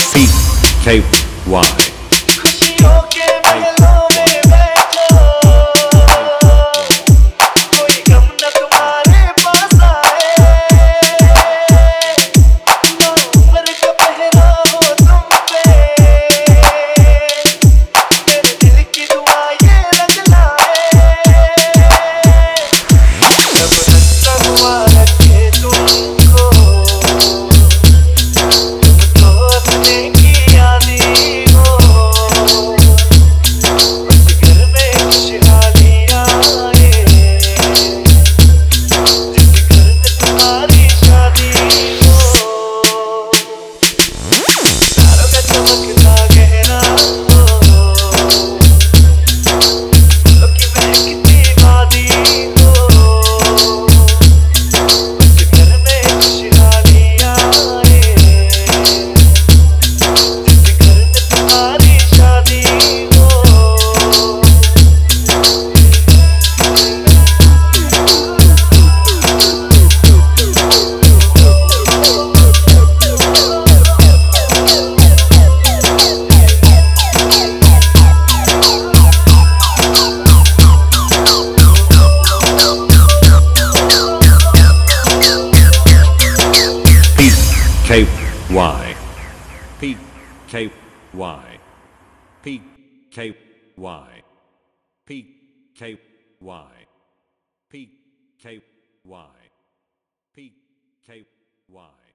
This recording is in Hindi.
PKY खुशियों के महलों में बैठो, कोई गम न तुम्हारे पास आए, ना उम्र का पहरा हो तुम पे, मेरे दिल की दुआ ये रंग लाए, जब रखता हुआ रखे तुमको, तुम तो अपने की यादें हो, उस घर में खुशहाली आए, जिस घर में तुम्हारी शादी हो, तारों का चमकता गहरा हो, फूलों की महकती वादी हो, उस घर में खुशहाली आए, जिस घर में तुम्हारी शादी हो। PKY PKY PKY PKY PKY PKY